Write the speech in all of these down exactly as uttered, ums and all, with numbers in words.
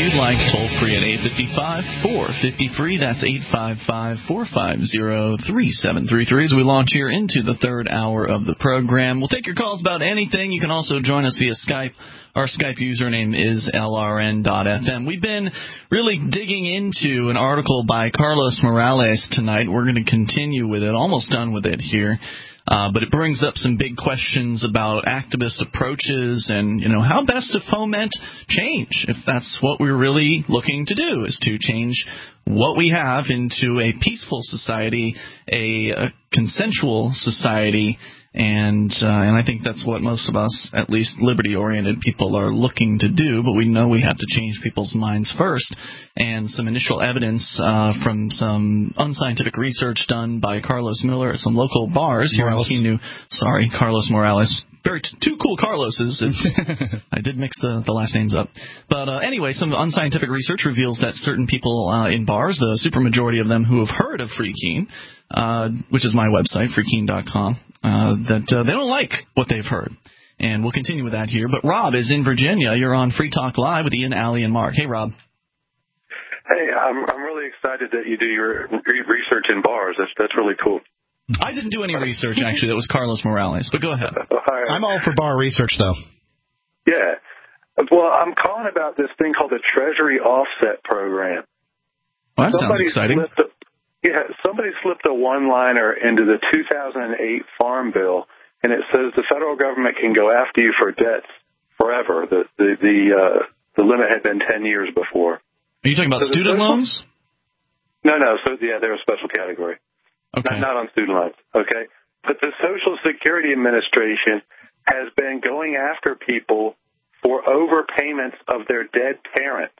you'd like, toll-free at eight five five, four five zero, free. That's eight five five, four five zero, three seven three three as we launch here into the third hour of the program. We'll take your calls about anything. You can also join us via Skype. Our Skype username is L R N dot F M. We've been really digging into an article by Carlos Morales tonight. We're going to continue with it, almost done with it here. Uh, but it brings up some big questions about activist approaches and, you know, how best to foment change, if that's what we're really looking to do, is to change what we have into a peaceful society, a, a consensual society, and uh, and I think that's what most of us, at least liberty-oriented people, are looking to do, but we know we have to change people's minds first. And some initial evidence uh, from some unscientific research done by Carlos Miller at some local bars here in Kinu. Sorry, Carlos Morales. Very t- two cool Carloses. It's, I did mix the, the last names up. But uh, anyway, some unscientific research reveals that certain people uh, in bars, the supermajority of them who have heard of Free Keene, uh, which is my website, free keene dot com, uh, that uh, they don't like what they've heard. And we'll continue with that here. But Rob is in Virginia. You're on Free Talk Live with Ian, Allie, and Mark. Hey, Rob. Hey, I'm I'm really excited that you do your research in bars. That's that's really cool. I didn't do any research, actually. That was Carlos Morales. But go ahead. I'm all for bar research, though. Yeah. Well, I'm calling about this thing called the Treasury Offset Program. Well, that somebody sounds exciting. Slipped a, yeah, somebody slipped a one-liner into the two thousand eight Farm Bill, and it says the federal government can go after you for debts forever. The the the, uh, the limit had been ten years before. Are you talking about so student social, loans? No, no. So yeah, they're a special category. Okay. Not, not on student loans, okay? But the Social Security Administration has been going after people for overpayments of their dead parents.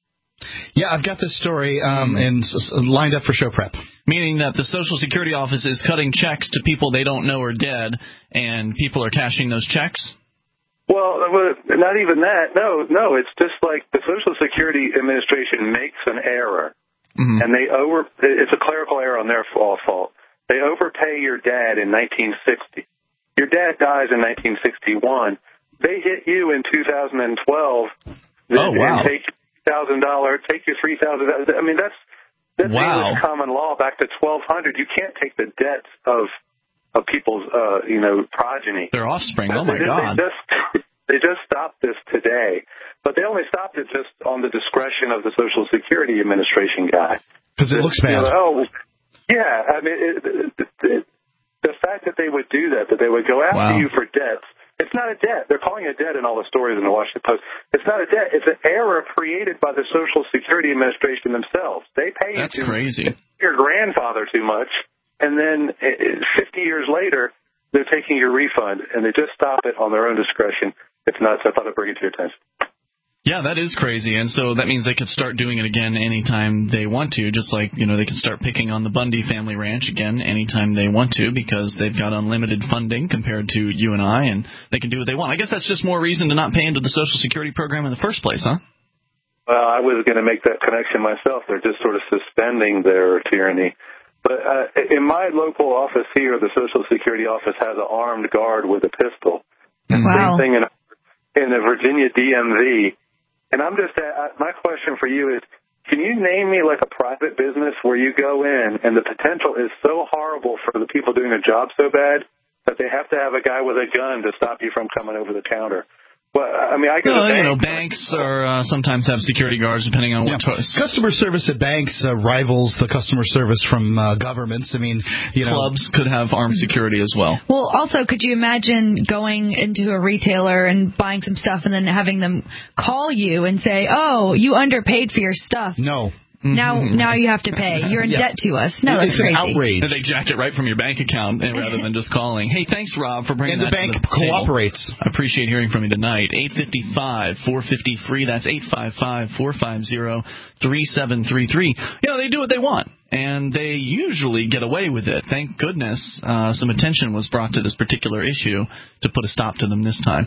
Yeah, I've got this story um, and lined up for show prep. Meaning that the Social Security office is cutting checks to people they don't know are dead, and people are cashing those checks? Well, not even that. No, no. It's just like the Social Security Administration makes an error. Mm-hmm. And they over, it's a clerical error on their fault. They overpay your dad in nineteen sixty. Your dad dies in nineteen sixty-one. They hit you in two thousand twelve. Oh, wow. And take your one thousand dollars, take your three thousand dollars. I mean, that's, that's wow. English common law back to twelve hundred. You can't take the debts of, of people's, uh, you know, progeny. Their offspring. Oh, my they, God. They just, they just stopped this today. But they only stopped it just on the discretion of the Social Security Administration guy. Because it looks bad. You know, oh, yeah. I mean, it, it, it, the fact that they would do that, that they would go after wow. you for debts, it's not a debt. They're calling it a debt in all the stories in the Washington Post. It's not a debt. It's an error created by the Social Security Administration themselves. They pay That's you to crazy. your grandfather too much, and then fifty years later, they're taking your refund, and they just stop it on their own discretion. It's nuts. I thought I'd bring it to your attention. Yeah, that is crazy, and so that means they could start doing it again anytime they want to, just like, you know, they can start picking on the Bundy family ranch again anytime they want to because they've got unlimited funding compared to you and I, and they can do what they want. I guess that's just more reason to not pay into the Social Security program in the first place, huh? Well, I was going to make that connection myself. They're just sort of suspending their tyranny. But uh, in my local office here, the Social Security office has an armed guard with a pistol. Wow. Same thing in, in the Virginia D M V. And I'm just, uh, my question for you is, can you name me like a private business where you go in and the potential is so horrible for the people doing their job so bad that they have to have a guy with a gun to stop you from coming over the counter? Well, I mean, I go well, to banks. You know, banks are uh, sometimes have security guards depending on what. Yeah. To- customer service at banks uh, rivals the customer service from uh, governments. I mean, you know, clubs could have armed security as well. Well, also, could you imagine going into a retailer and buying some stuff and then having them call you and say, "Oh, you underpaid for your stuff." No. Now, now you have to pay. You're in yeah. debt to us. No, it's that's crazy. An outrage. And they jack it right from your bank account rather than just calling. Hey, thanks, Rob, for bringing and that the bank to the cooperates. table. I appreciate hearing from you tonight. eight five five, four five zero, free. That's eight five five, four five zero, three seven three three. You know, they do what they want, and they usually get away with it. Thank goodness uh, some attention was brought to this particular issue to put a stop to them this time.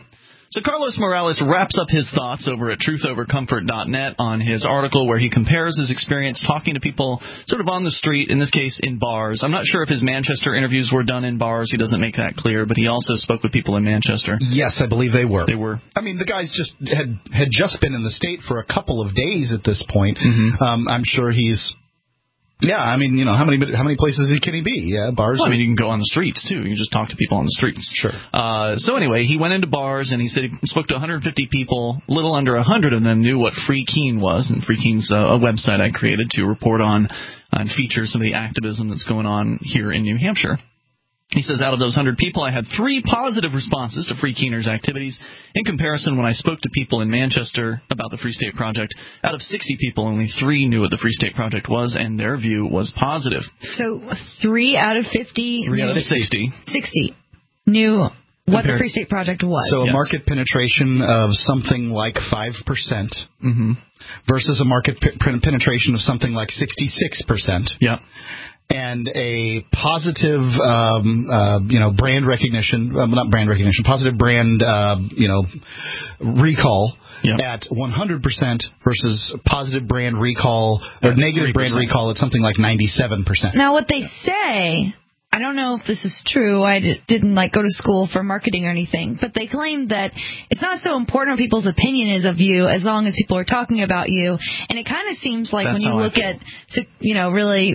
So Carlos Morales wraps up his thoughts over at truth over comfort dot net on his article where he compares his experience talking to people sort of on the street, in this case in bars. I'm not sure if his Manchester interviews were done in bars. He doesn't make that clear, but he also spoke with people in Manchester. Yes, I believe they were. They were. I mean, the guy's just had, had just been in the state for a couple of days at this point. Mm-hmm. Um, I'm sure he's... Yeah, I mean, you know, how many how many places can he be? Yeah, bars. Well, I are... mean, you can go on the streets, too. You can just talk to people on the streets. Sure. Uh, so anyway, he went into bars, and he said he spoke to one hundred fifty people. A little under one hundred of them knew what Free Keene was, and Free Keene's uh, a website I created to report on and feature some of the activism that's going on here in New Hampshire. He says, out of those one hundred people, I had three positive responses to Free Keeners' activities. In comparison, when I spoke to people in Manchester about the Free State Project, out of sixty people, only three knew what the Free State Project was, and their view was positive. So three out of fifty? Three out of sixty. sixty knew what Compared. the Free State Project was. So a yes. market penetration of something like five percent mm-hmm. versus a market p- penetration of something like sixty-six percent. Yeah. And a positive, um, uh, you know, brand recognition, uh, not brand recognition, positive brand, uh, you know, recall yep. at one hundred percent versus positive brand recall or negative brand recall at something like ninety-seven percent. Now, what they say, I don't know if this is true. I d- didn't like go to school for marketing or anything, but they claim that it's not so important what people's opinion is of you as long as people are talking about you. And it kind of seems like That's when you look at, you know, really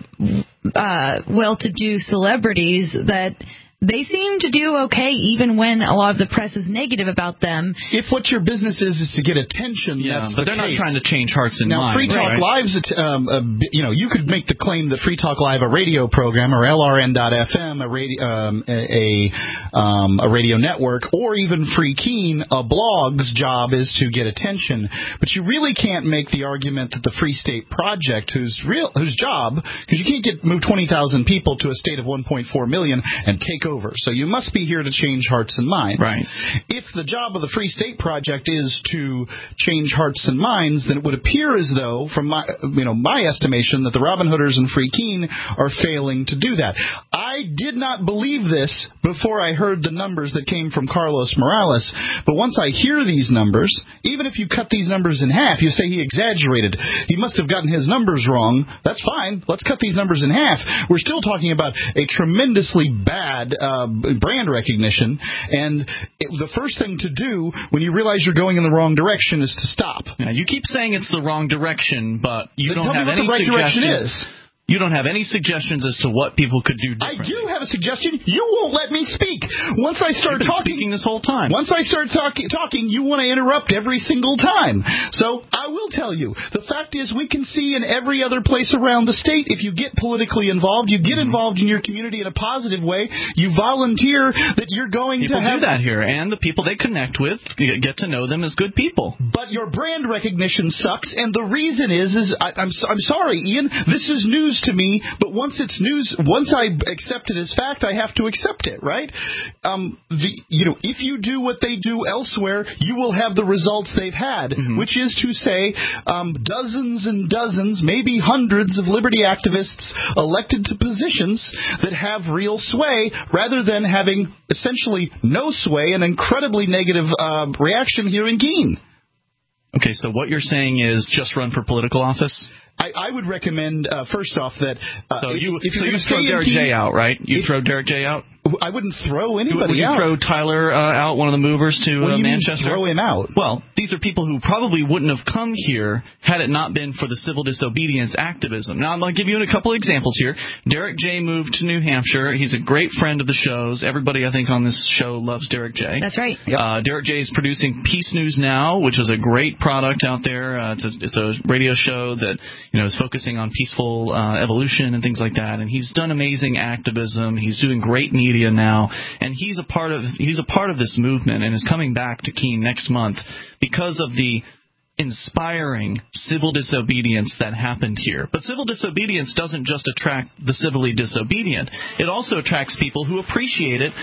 uh, well-to-do celebrities that they seem to do okay even when a lot of the press is negative about them. If what your business is is to get attention, yeah, that's but the they're case. not trying to change hearts and now, minds. Now, Free Talk right? Live's, um, a, you know, you could make the claim that Free Talk Live, a radio program, or L R N dot F M, a radio, um, a, um, a radio network, or even Free Keene, a blog's job is to get attention. But you really can't make the argument that the Free State Project, whose real whose job, because you can't get move twenty thousand people to a state of one point four million and take over. So you must be here to change hearts and minds. Right. If the job of the Free State Project is to change hearts and minds, then it would appear as though, from my, you know, my estimation, that the Robin Hooders and Free Keene are failing to do that. I did not believe this before I heard the numbers that came from Carlos Morales, but once I hear these numbers, even if you cut these numbers in half, you say he exaggerated. He must have gotten his numbers wrong. That's fine. Let's cut these numbers in half. We're still talking about a tremendously bad uh, brand recognition, and it, the first thing to do when you realize you're going in the wrong direction is to stop. Yeah, you keep saying it's the wrong direction, but you then don't tell have me what any the right direction suggestions. is. You don't have any suggestions as to what people could do differently. I do have a suggestion. You won't let me speak. Once I start You've been talking speaking this whole time. Once I start talk, talking, you want to interrupt every single time. So I will tell you. The fact is, we can see in every other place around the state, if you get politically involved, you get mm-hmm. involved in your community in a positive way, you volunteer that you're going people to have... People do that here, and the people they connect with get to know them as good people. But your brand recognition sucks, and the reason is, is I, I'm, I'm sorry, Ian, this is news to me, but once it's news, once I accept it as fact, I have to accept it, right? Um, the, you know, if you do what they do elsewhere, you will have the results they've had, mm-hmm. which is to say, um, dozens and dozens, maybe hundreds of liberty activists elected to positions that have real sway, rather than having essentially no sway and incredibly negative uh, reaction here in Keene. Okay, so what you're saying is just run for political office? I, I would recommend, uh, first off, that uh, so if, you, if so you're you throw Derek Keene, J out, right? You if, throw Derek J out? I wouldn't throw anybody Would you out. throw Tyler uh, out, one of the movers, to what do uh, you Manchester? Mean throw him out? Well, these are people who probably wouldn't have come here had it not been for the civil disobedience activism. Now, I'm going to give you a couple examples here. Derek J moved to New Hampshire. He's a great friend of the show's. Everybody, I think, on this show loves Derek J. That's right. Yep. Uh, Derek J is producing Peace News Now, which is a great product out there. Uh, it's, a, it's a radio show that, you know, is focusing on peaceful uh, evolution and things like that. And he's done amazing activism. He's doing great media now. And he's a part of he's a part of this movement and is coming back to Keene next month because of the inspiring civil disobedience that happened here. But civil disobedience doesn't just attract the civilly disobedient. It also attracts people who appreciate it, but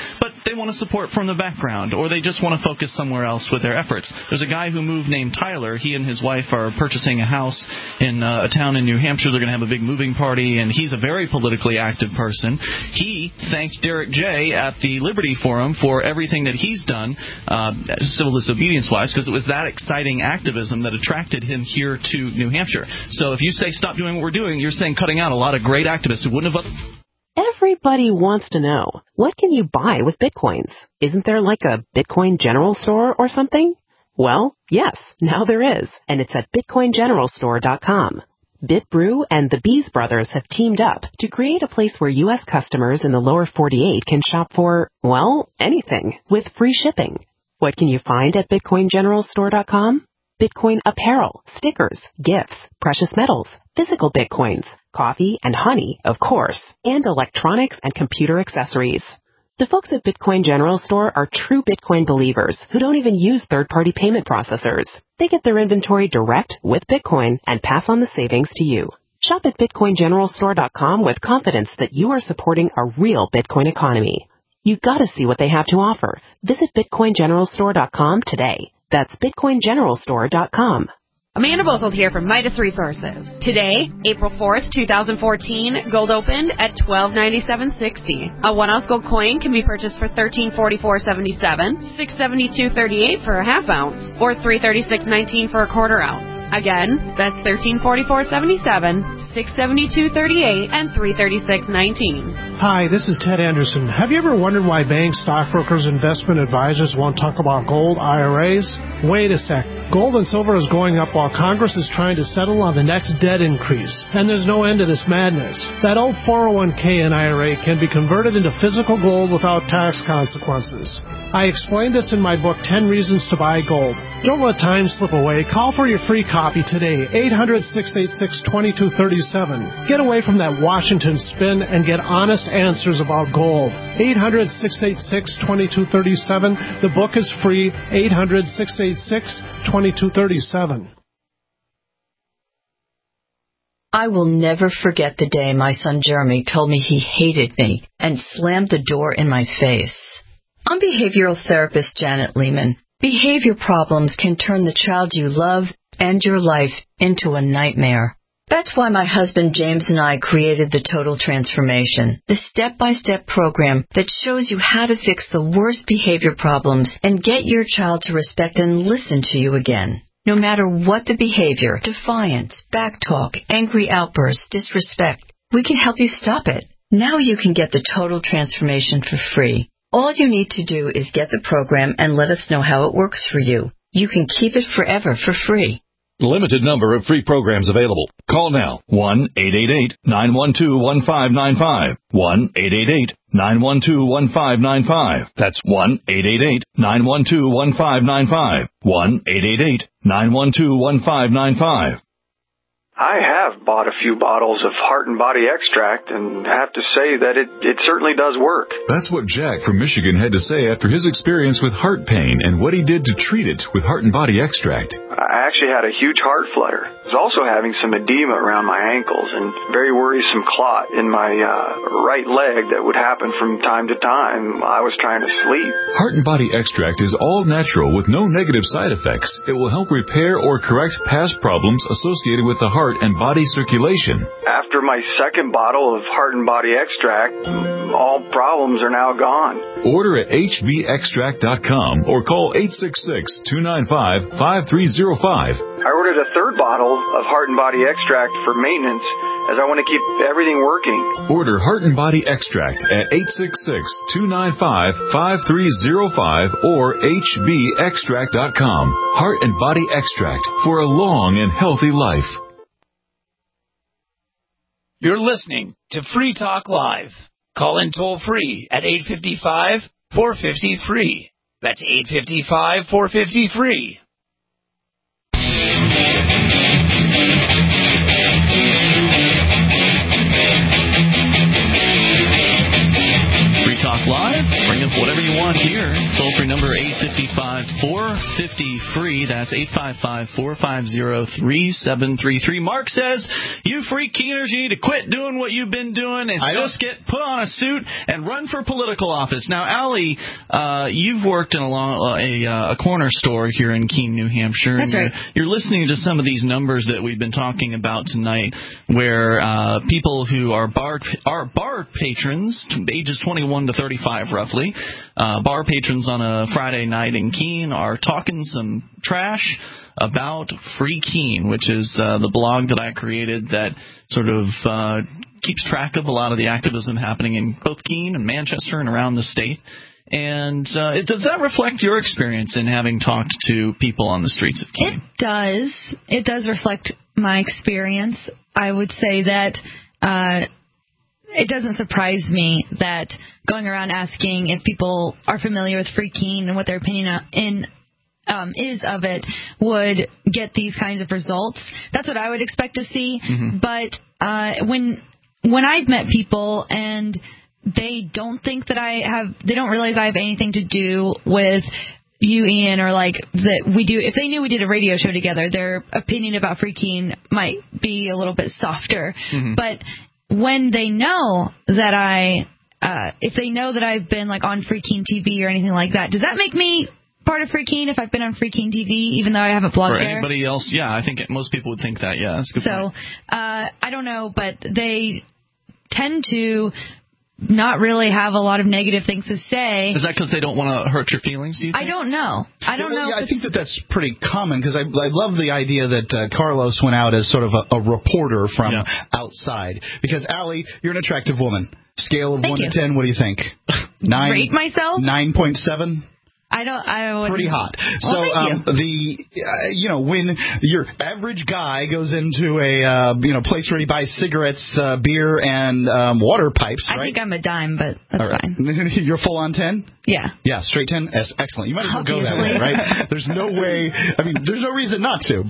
they want to support from the background, or they just want to focus somewhere else with their efforts. There's a guy who moved named Tyler. He and his wife are purchasing a house in uh, a town in New Hampshire. They're going to have a big moving party, and he's a very politically active person. He thanked Derek J. at the Liberty Forum for everything that he's done, uh, civil disobedience-wise, because it was that exciting activism that attracted him here to New Hampshire. So if you say stop doing what we're doing, you're saying cutting out a lot of great activists who wouldn't have... Everybody wants to know, what can you buy with Bitcoins? Isn't there like a Bitcoin general store or something? Well, yes, now there is, and it's at bitcoin general store dot com. BitBrew and the Bees Brothers have teamed up to create a place where U S customers in the lower forty-eight can shop for, well, anything, with free shipping. What can you find at bitcoin general store dot com? Bitcoin apparel, stickers, gifts, precious metals, physical Bitcoins, coffee and honey, of course, and electronics and computer accessories. The folks at Bitcoin General Store are true Bitcoin believers who don't even use third-party payment processors. They get their inventory direct with Bitcoin and pass on the savings to you. Shop at bitcoin general store dot com with confidence that you are supporting a real Bitcoin economy. You've got to see what they have to offer. Visit bitcoin general store dot com today. That's bitcoin general store dot com. Amanda Bozold here from Midas Resources. Today, April fourth, twenty fourteen, gold opened at twelve ninety-seven sixty. A one ounce gold coin can be purchased for thirteen forty-four seventy-seven, six seventy-two thirty-eight for a half ounce, or three thirty-six nineteen for a quarter ounce. Again, that's thirteen forty-four seventy-seven, six seventy-two thirty-eight, and three thirty-six nineteen. Hi, this is Ted Anderson. Have you ever wondered why banks, stockbrokers, investment advisors won't talk about gold I R As? Wait a sec. Gold and silver is going up while Congress is trying to settle on the next debt increase. And there's no end to this madness. That old four oh one k and I R A can be converted into physical gold without tax consequences. I explained this in my book, ten Reasons to Buy Gold. Don't let time slip away. Call for your free copy today, eight hundred, six eight six, two two three seven. Get away from that Washington spin and get honest answers about gold. eight hundred, six eight six, two two three seven. The book is free, eight hundred, six eight six, two two three seven. I will never forget the day my son Jeremy told me he hated me and slammed the door in my face. I'm behavioral therapist Janet Lehman. Behavior problems can turn the child you love and your life into a nightmare. That's why my husband James and I created the Total Transformation, the step-by-step program that shows you how to fix the worst behavior problems and get your child to respect and listen to you again. No matter what the behavior, defiance, backtalk, angry outbursts, disrespect, we can help you stop it. Now you can get the Total Transformation for free. All you need to do is get the program and let us know how it works for you. You can keep it forever for free. Limited number of free programs available. Call now. one eight eight eight, nine one two, one five nine five. one eight eight eight, nine one two, one five nine five. That's one eight eight eight, nine one two, one five nine five. one eight eight eight, nine one two, one five nine five. I have bought a few bottles of Heart and Body Extract and have to say that it, it certainly does work. That's what Jack from Michigan had to say after his experience with heart pain and what he did to treat it with Heart and Body Extract. I actually had a huge heart flutter. I was also having some edema around my ankles and very worrisome clot in my uh, right leg that would happen from time to time while I was trying to sleep. Heart and Body Extract is all natural with no negative side effects. It will help repair or correct past problems associated with the heart and body circulation. After my second bottle of Heart and Body Extract, all problems are now gone. Order at h b extract dot com or call eight six six, two nine five, five three zero five. I ordered a third bottle of Heart and Body Extract for maintenance as I want to keep everything working. Order Heart and Body Extract at eight six six, two nine five, five three zero five or h b extract dot com. Heart and Body Extract for a long and healthy life. You're listening to Free Talk Live. Call in toll free at eight five five, four five zero, free. That's eight five five, four five zero, free. Free Talk Live. Bring up whatever you want here. Toll-free number eight five five, four five zero, free. That's eight five five, four five zero, three seven three three. Mark says, you free keeners, you need to quit doing what you've been doing and I just get put on a suit and run for political office. Now, Allie, uh, you've worked in a, long, uh, a, a corner store here in Keene, New Hampshire. That's right. You're, you're listening to some of these numbers that we've been talking about tonight, where uh, people who are bar, are bar patrons, ages twenty-one to thirty-five roughly, uh, bar patrons on a Friday night in Keene are talking some trash about Free Keene, which is uh, the blog that I created that sort of uh, keeps track of a lot of the activism happening in both Keene and Manchester and around the state. And uh, it, does that reflect your experience in having talked to people on the streets of Keene? It does. It does reflect my experience. I would say that uh, it doesn't surprise me that going around asking if people are familiar with Free Keene and what their opinion in um, is of it would get these kinds of results. That's what I would expect to see. Mm-hmm. But uh, when when I've met people and they don't think that I have, they don't realize I have anything to do with you, Ian, or like that we do. If they knew we did a radio show together, their opinion about Free Keene might be a little bit softer. Mm-hmm. But when they know that I, uh, if they know that I've been like on Free Keene T V or anything like that, does that make me part of Free Keene if I've been on Free Keene T V, even though I haven't blogged For there? anybody else, yeah, I think most people would think that. Yeah, that's a good so uh, I don't know, but they tend to not really have a lot of negative things to say. Is that because they don't want to hurt your feelings, do you think? I don't know. I don't well, know. Yeah, I think that that's pretty common because I, I love the idea that uh, Carlos went out as sort of a, a reporter from yeah. outside. Because, Allie, you're an attractive woman. Scale of Thank one you. to ten, what do you think? Nine, Rate myself? nine point seven? I don't. I wouldn't. Pretty hot. Well, so, thank um, you. the uh, you know when your average guy goes into a uh, you know place where he buys cigarettes, uh, beer, and um, water pipes, I right? think I'm a dime, but that's All right. fine. You're full on ten. Yeah. Yeah, straight ten. Yes, excellent. You might as well Obviously. go that way, right? There's no way. I mean, there's no reason not to.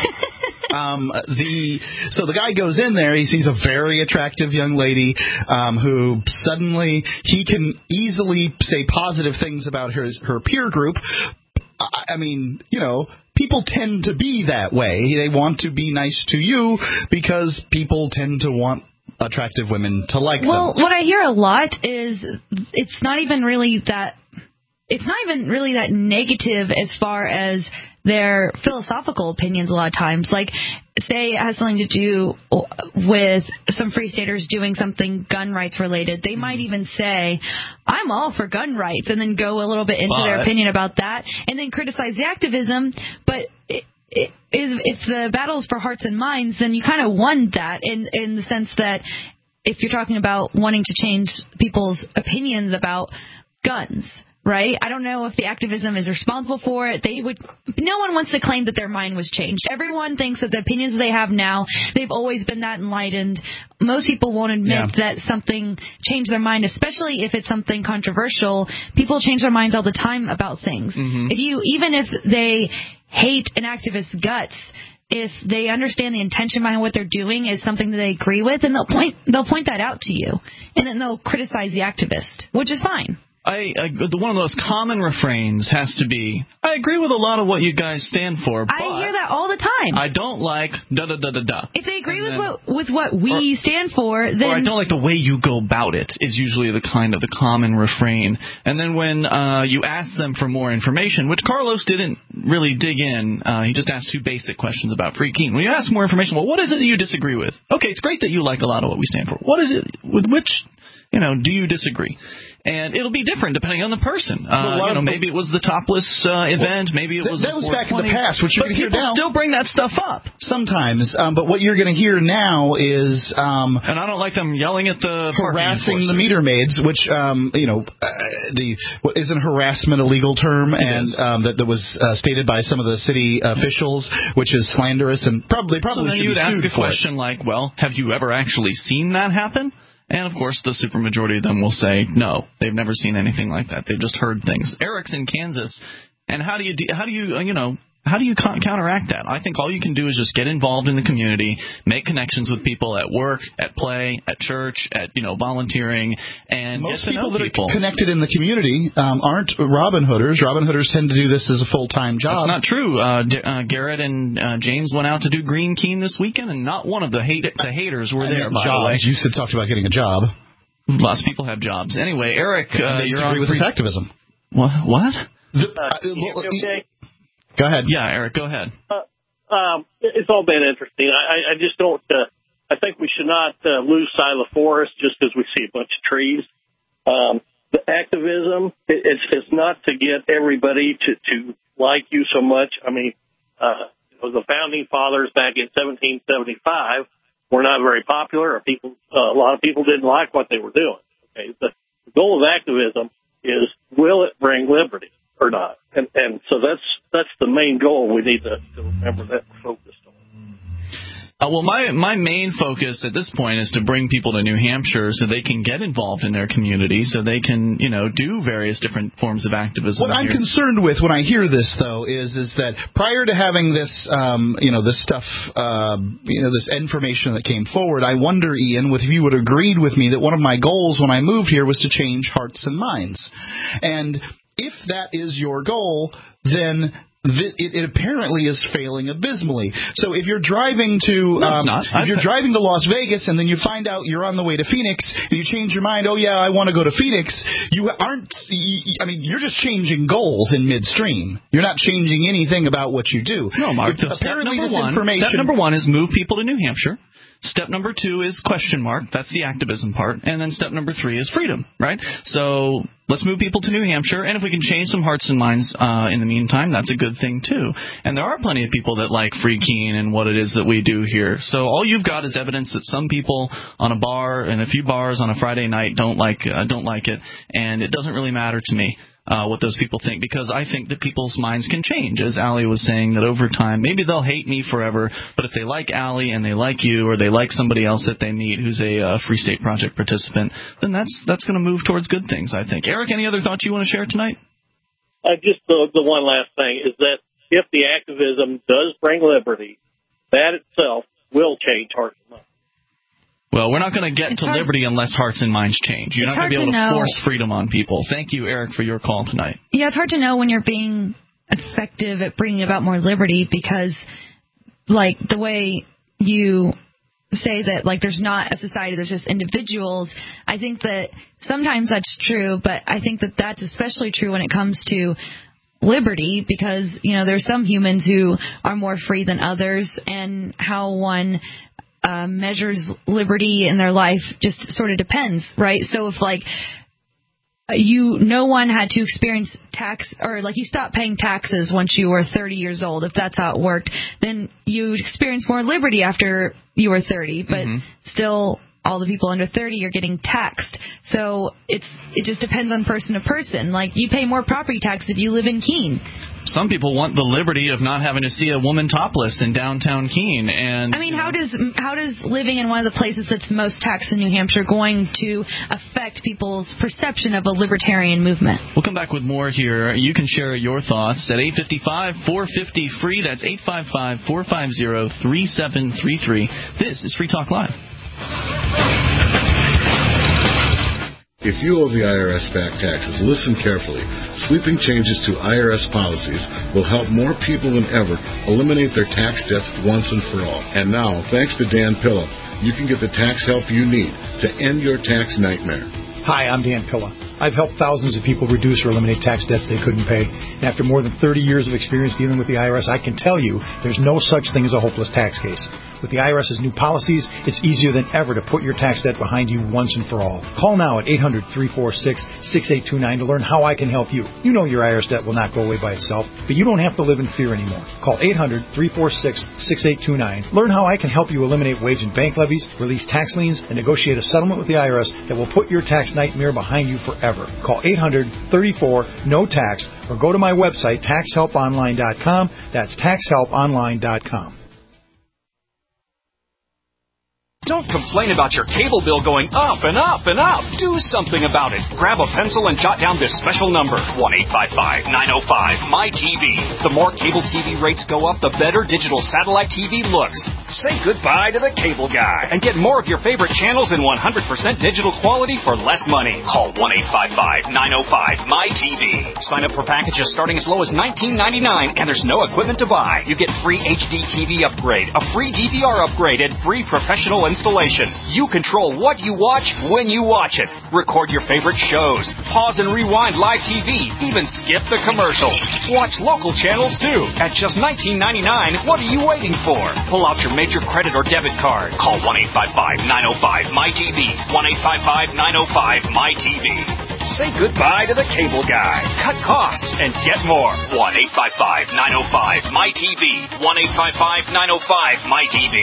Um, the so the guy goes in there. He sees a very attractive young lady um, who suddenly he can easily say positive things about her her peer group. I, I mean, you know, people tend to be that way. They want to be nice to you because people tend to want attractive women to like well, them. Well, what I hear a lot is it's not even really that. It's not even really that negative as far as their philosophical opinions a lot of times. Like, say it has something to do with some free staters doing something gun rights related. They might even say, I'm all for gun rights, and then go a little bit into but, their opinion about that, and then criticize the activism. But it, it, if the battle is for hearts and minds, then you kind of won that in, in the sense that if you're talking about wanting to change people's opinions about guns, right? I don't know if the activism is responsible for it. They would. No one wants to claim that their mind was changed. Everyone thinks that the opinions they have now, they've always been that enlightened. Most people won't admit yeah. that something changed their mind, especially if it's something controversial. People change their minds all the time about things. Mm-hmm. If you, even if they hate an activist's guts, if they understand the intention behind what they're doing is something that they agree with, then they'll point they'll point that out to you, and then they'll criticize the activist, which is fine. I, I one of the most common refrains has to be, I agree with a lot of what you guys stand for, but I hear that all the time. I don't like da da da da da. If they agree and with then, what with what we or, stand for, then or I don't like the way you go about it is usually the kind of the common refrain. And then when uh, you ask them for more information, which Carlos didn't really dig in, uh, he just asked two basic questions about Free Keene. When you ask more information, well, what is it that you disagree with? Okay, it's great that you like a lot of what we stand for. What is it with which, you know, do you disagree? And it'll be different depending on the person. Uh, well, you know, maybe it was the topless uh, event. Well, maybe it was. That, that was back in the past. What you're going to hear now, still bring that stuff up sometimes. Um, but what you're going to hear now is, um, and I don't like them yelling at the harassing the meter maids, which um, you know, uh, the what isn't harassment a legal term, it and um, that, that was uh, stated by some of the city officials, which is slanderous and probably probably so then should you'd be sued ask a question it. like, well, have you ever actually seen that happen? And, of course, the supermajority of them will say, no, they've never seen anything like that. They've just heard things. Eric's in Kansas. And how do you, how do you, you know, how do you con- counteract that? I think all you can do is just get involved in the community, make connections with people at work, at play, at church, at, you know, volunteering, and most get to people know that people. are connected in the community um, aren't Robin Hooders. Robin Hooders tend to do this as a full-time job. That's not true. Uh, D- uh, Garrett and uh, James went out to do Green Keen this weekend, and not one of the, hate- the haters were I there, by jobs. the way. You said talked about getting a job. Lots of people have jobs. Anyway, Eric, uh, and you're on with free- this activism. What? What? The, Uh, uh, well, okay? Go ahead. Yeah, Eric, go ahead. Uh, um, it's all been interesting. I, I just don't. Uh, I think we should not uh, lose sight of the forest just because we see a bunch of trees. Um, the activism, it, it's it's not to get everybody to, to like you so much. I mean, uh, the founding fathers back in seventeen seventy-five were not very popular, or people, uh, a lot of people didn't like what they were doing. Okay, the, the goal of activism is, will it bring liberty or not? And and so that's that's the main goal we need to, to remember that we're focused on. Uh, well, my my main focus at this point is to bring people to New Hampshire so they can get involved in their community, so they can, you know, do various different forms of activism. What I'm here. concerned with when I hear this, though, is is that prior to having this, um, you know, this stuff, uh, you know, this information that came forward, I wonder, Ian, if you would have agreed with me that one of my goals when I moved here was to change hearts and minds. And if that is your goal, then It, it apparently is failing abysmally. So if you're driving to no, um, if you're driving to Las Vegas and then you find out you're on the way to Phoenix and you change your mind, oh yeah, I want to go to Phoenix, you aren't. I mean, you're just changing goals in midstream. You're not changing anything about what you do. No, Mark. Apparently, step number this one, information. Step number one is move people to New Hampshire. Step number two is question mark. That's the activism part. And then step number three is freedom, right? So let's move people to New Hampshire, and if we can change some hearts and minds uh, in the meantime, that's a good thing, too. And there are plenty of people that like Free Keene and what it is that we do here. So all you've got is evidence that some people on a bar and a few bars on a Friday night don't like uh, don't like it, and it doesn't really matter to me. Uh, what those people think, because I think that people's minds can change. As Allie was saying, that over time, maybe they'll hate me forever, but if they like Allie and they like you, or they like somebody else that they meet who's a uh, Free State Project participant, then that's that's going to move towards good things, I think. Eric, any other thoughts you want to share tonight? Uh, just the, the one last thing is that if the activism does bring liberty, that itself will change hearts and minds. Well, we're not going to get it's to hard. liberty unless hearts and minds change. You're It's not going to be able to to know. force freedom on people. Thank you, Eric, for your call tonight. Yeah, it's hard to know when you're being effective at bringing about more liberty because, like, the way you say that, like, there's not a society, there's just individuals, I think that sometimes that's true, but I think that that's especially true when it comes to liberty because, you know, there's some humans who are more free than others, and how one Uh, measures liberty in their life just sort of depends, right? So if like you, no one had to experience tax, or like you stopped paying taxes once you were thirty years old, if that's how it worked, then you'd experience more liberty after you were thirty, but mm-hmm. still all the people under thirty are getting taxed. So it's it just depends on person to person. Like you pay more property tax if you live in Keene. Some people want the liberty of not having to see a woman topless in downtown Keene. And I mean, you know, how does how does living in one of the places that's most taxed in New Hampshire going to affect people's perception of a libertarian movement? We'll come back with more here. You can share your thoughts at eight five five, four five zero, free. That's eight five five, four five zero, three seven three three. This is Free Talk Live. If you owe the I R S back taxes, listen carefully. Sweeping changes to I R S policies will help more people than ever eliminate their tax debts once and for all. And now, thanks to Dan Pilla, you can get the tax help you need to end your tax nightmare. Hi, I'm Dan Pilla. I've helped thousands of people reduce or eliminate tax debts they couldn't pay. And after more than thirty years of experience dealing with the I R S, I can tell you there's no such thing as a hopeless tax case. With the I R S's new policies, it's easier than ever to put your tax debt behind you once and for all. Call now at eight hundred, three four six, six eight two nine to learn how I can help you. You know your I R S debt will not go away by itself, but you don't have to live in fear anymore. Call eight hundred, three four six, six eight two nine. Learn how I can help you eliminate wage and bank levies, release tax liens, and negotiate a settlement with the I R S that will put your tax nightmare behind you forever. Call eight hundred, thirty-four, no tax or go to my website, tax help online dot com. That's tax help online dot com. Don't complain about your cable bill going up and up and up. Do something about it. Grab a pencil and jot down this special number, one eight five five, nine oh five, M Y T V. The more cable T V rates go up, the better digital satellite T V looks. Say goodbye to the cable guy and get more of your favorite channels in one hundred percent digital quality for less money. Call one eight five five, nine oh five, M Y T V. Sign up for packages starting as low as nineteen ninety-nine, and there's no equipment to buy. You get free H D T V upgrade, a free D V R upgrade, and free professional installation. You control what you watch when you watch it. Record your favorite shows. Pause and rewind live T V. Even skip the commercials. Watch local channels too. At just nineteen ninety-nine, what are you waiting for? Pull out your major credit or debit card. Call one eight five five, nine oh five, M Y T V. one eight five five, nine oh five, M Y T V. Say goodbye to the cable guy. Cut costs and get more. one eight five five, nine oh five, M Y T V. one eight five five, nine oh five, M Y T V.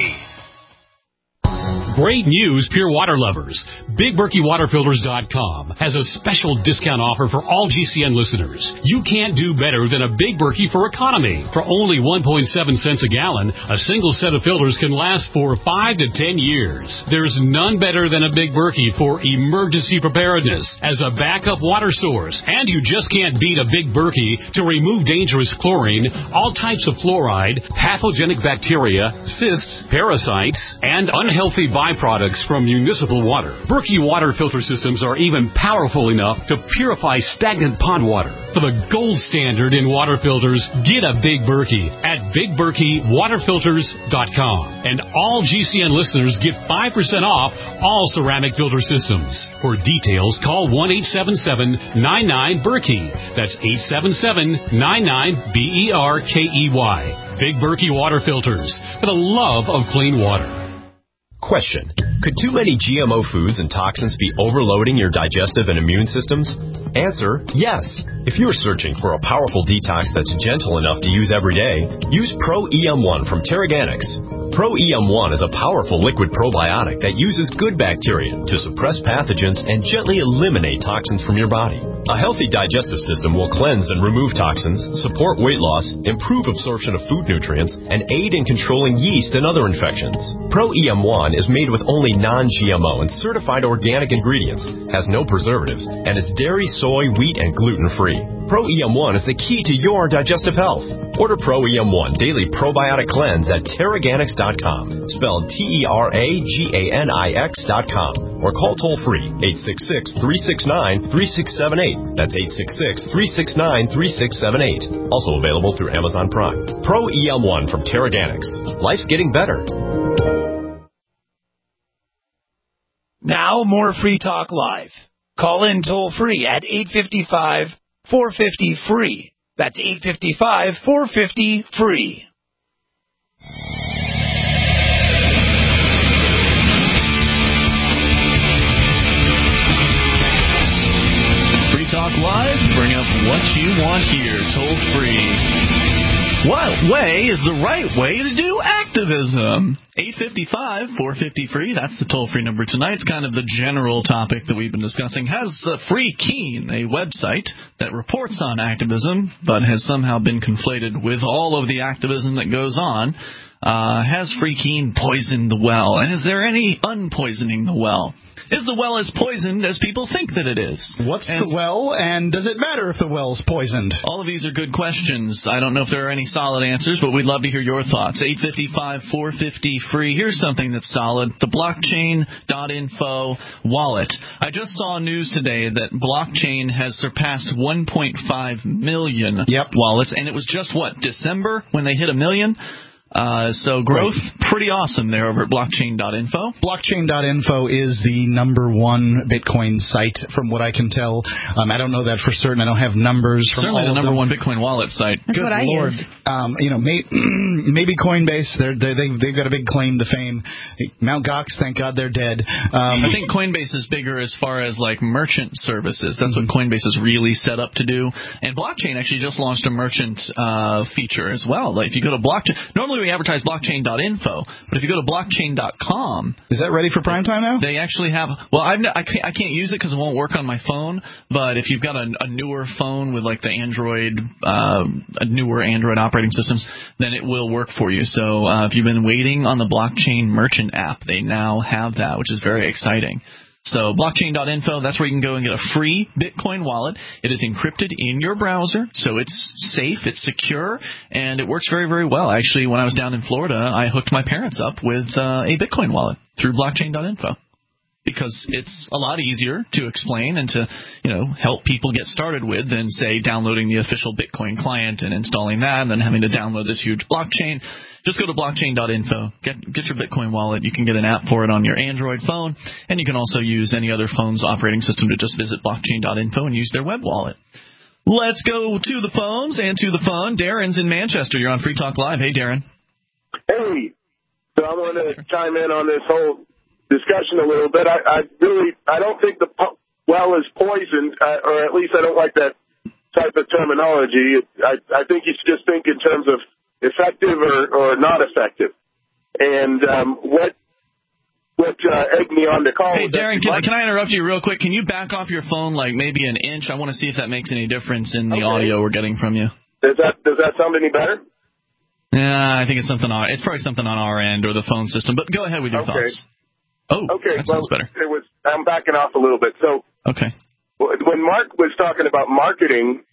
Great news, pure water lovers. Big Berkey Water Filters dot com has a special discount offer for all G C N listeners. You can't do better than a Big Berkey for economy. For only one point seven cents a gallon, a single set of filters can last for five to ten years. There's none better than a Big Berkey for emergency preparedness as a backup water source. And you just can't beat a Big Berkey to remove dangerous chlorine, all types of fluoride, pathogenic bacteria, cysts, parasites, and unhealthy byproducts from municipal water. Berkey water filter systems are even powerful enough to purify stagnant pond water. For the gold standard in water filters, get a Big Berkey at Big Berkey Water Filters dot com. And all G C N listeners get five percent off all ceramic filter systems. For details, call one eight seven seven, nine nine, Berkey. That's eight seven seven, nine nine, B E R K E Y. Big Berkey Water Filters, for the love of clean water. Question. Could too many G M O foods and toxins be overloading your digestive and immune systems? Answer, yes. If you're searching for a powerful detox that's gentle enough to use every day, use Pro E M one from Terraganics. Pro E M one is a powerful liquid probiotic that uses good bacteria to suppress pathogens and gently eliminate toxins from your body. A healthy digestive system will cleanse and remove toxins, support weight loss, improve absorption of food nutrients, and aid in controlling yeast and other infections. Pro E M one is made with only non-G M O and certified organic ingredients, has no preservatives, and is dairy, soy, wheat, and gluten-free. Pro E M one is the key to your digestive health. Order Pro E M one Daily Probiotic Cleanse at Terraganics dot com, spelled T E R A G A N I X dot com, or call toll-free eight six six, three six nine, three six seven eight. That's eight six six, three six nine, three six seven eight. Also available through Amazon Prime. Pro E M one from Terraganics. Life's getting better. Now, more Free Talk Live. Call in toll-free at eight five five, four five zero, F R E E. That's eight five five, four five zero, F R E E. Free Talk Live, bring up what you want here, toll-free. What way is the right way to do activism? eight five five, four five zero, F R E E, that's the toll-free number tonight. It's kind of the general topic that we've been discussing. Has uh, Free Keen, a website that reports on activism, but has somehow been conflated with all of the activism that goes on. Uh, has Free Keen poisoned the well? And is there any unpoisoning the well? Is the well as poisoned as people think that it is? What's and the well, and does it matter if the well's poisoned? All of these are good questions. I don't know if there are any solid answers, but we'd love to hear your thoughts. eight five five, four five zero, F R E E. Here's something that's solid. The blockchain dot info wallet. I just saw news today that Blockchain has surpassed one point five million yep. wallets, and it was just, what, December when they hit a million? Uh, so growth, right. Pretty awesome there over at blockchain dot info. blockchain dot info is the number one Bitcoin site, from what I can tell. Um, I don't know that for certain. I don't have numbers from Certainly all the number of them. one Bitcoin wallet site. That's Good what I Lord. use. Um, you know, may, maybe Coinbase. They're, they're, they've, they've got a big claim to fame. Mount Gox, thank God they're dead. Um, I think Coinbase is bigger as far as like merchant services. That's mm-hmm. what Coinbase is really set up to do. And Blockchain actually just launched a merchant uh, feature as well. Like if you go to Blockchain, normally normally we advertise blockchain dot info, but if you go to blockchain dot com, is that ready for prime time now? They actually have. Well, I've, I can't, I can't use it because it won't work on my phone. But if you've got a, a newer phone with like the Android, uh, a newer Android operating systems, then it will work for you. So uh, if you've been waiting on the Blockchain Merchant app, they now have that, which is very exciting. So blockchain dot info, that's where you can go and get a free Bitcoin wallet. It is encrypted in your browser, so it's safe, it's secure, and it works very, very well. Actually, when I was down in Florida, I hooked my parents up with uh, a Bitcoin wallet through blockchain dot info. Because it's a lot easier to explain and to, you know, help people get started with than, say, downloading the official Bitcoin client and installing that and then having to download this huge blockchain. Just go to blockchain dot info, get get your Bitcoin wallet. You can get an app for it on your Android phone, and you can also use any other phone's operating system to just visit blockchain dot info and use their web wallet. Let's go to the phones and to the phone. Darren's in Manchester. You're on Free Talk Live. Hey, Darren. Hey. So I want to chime in on this whole discussion a little bit. I, I really, I don't think the well is poisoned, uh, or at least I don't like that type of terminology. I, I think you should just think in terms of effective or, or not effective. And um, what what uh, egged me on the call. Hey, Darren, can, can I interrupt you real quick? Can you back off your phone like maybe an inch? I want to see if that makes any difference in the okay. audio we're getting from you. Does that does that sound any better? Yeah, I think it's something. On, it's probably something on our end or the phone system. But go ahead with your okay. thoughts. Oh, okay. That well, sounds better. It was. I'm backing off a little bit. So, okay. When Mark was talking about marketing,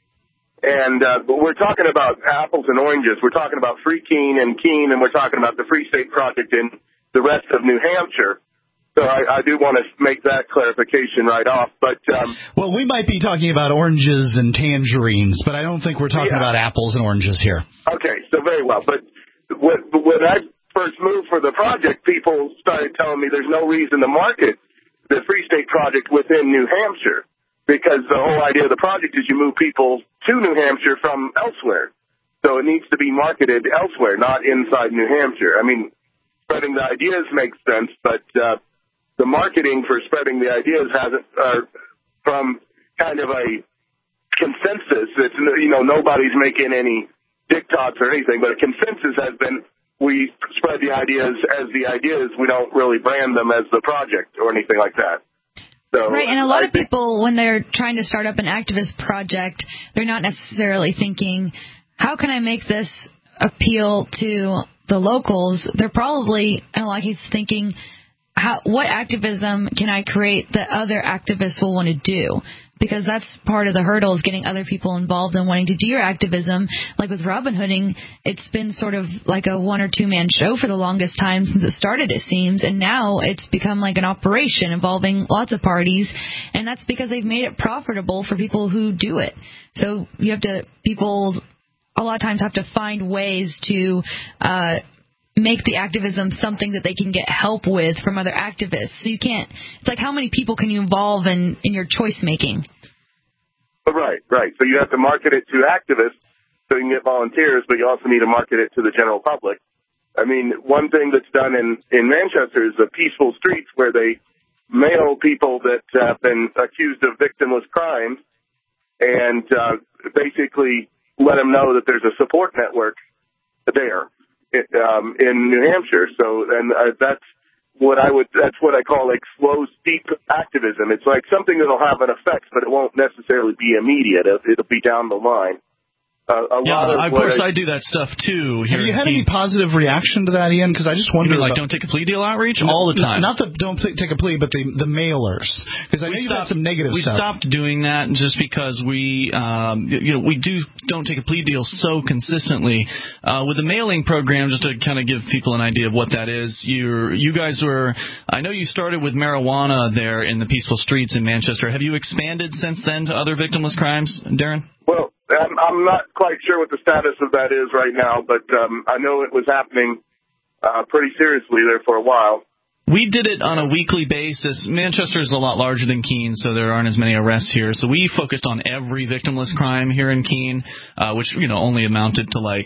and uh, we're talking about apples and oranges. We're talking about Free Keene and Keene, and we're talking about the Free State Project in the rest of New Hampshire. So I, I do want to make that clarification right off. But um, well, we might be talking about oranges and tangerines, but I don't think we're talking yeah. about apples and oranges here. Okay, so very well. But when, when I first moved for the project, people started telling me there's no reason to market the Free State Project within New Hampshire, because the whole idea of the project is you move people to New Hampshire from elsewhere. So it needs to be marketed elsewhere, not inside New Hampshire. I mean, spreading the ideas makes sense, but uh, the marketing for spreading the ideas hasn't, uh, from kind of a consensus. It's, you know, nobody's making any diktats or anything, but a consensus has been we spread the ideas as the ideas. We don't really brand them as the project or anything like that. So, right, and a lot I of people, when they're trying to start up an activist project, they're not necessarily thinking, how can I make this appeal to the locals? They're probably, in a lot of cases, thinking, how, what activism can I create that other activists will want to do? Because that's part of the hurdle, is getting other people involved and wanting to do your activism. Like with Robinhooding, it's been sort of like a one or two man show for the longest time since it started, it seems, and now it's become like an operation involving lots of parties, and that's because they've made it profitable for people who do it. So you have to, people a lot of times have to find ways to uh make the activism something that they can get help with from other activists. So you can't, it's like how many people can you involve in, in your choice making? Right, right. So you have to market it to activists so you can get volunteers, but you also need to market it to the general public. I mean, one thing that's done in, in Manchester is the Peaceful Streets, where they mail people that have been accused of victimless crimes and uh, basically let them know that there's a support network there. It, um, in New Hampshire. So, and uh, that's what I would, that's what I call like slow, steep activism. It's like something that'll have an effect, but it won't necessarily be immediate. It'll, it'll be down the line. Uh, a yeah, lot of, of course I, I do that stuff too. Have you had any positive reaction to that, Ian? Because I just wonder. You mean like about, don't take a plea deal outreach all the time. Not the don't take a plea, but the the mailers. Because I know you had some negative we stuff. We stopped doing that just because we, um, you know, we do don't take a plea deal so consistently. Uh, with the mailing program, just to kind of give people an idea of what that is, you you guys were. I know you started with marijuana there in the Peaceful Streets in Manchester. Have you expanded since then to other victimless crimes, Darren? Well, I'm, I'm not quite sure what the status of that is right now, but um, I know it was happening uh, pretty seriously there for a while. We did it on a weekly basis. Manchester is a lot larger than Keene, so there aren't as many arrests here. So we focused on every victimless crime here in Keene, uh, which, you know, only amounted to like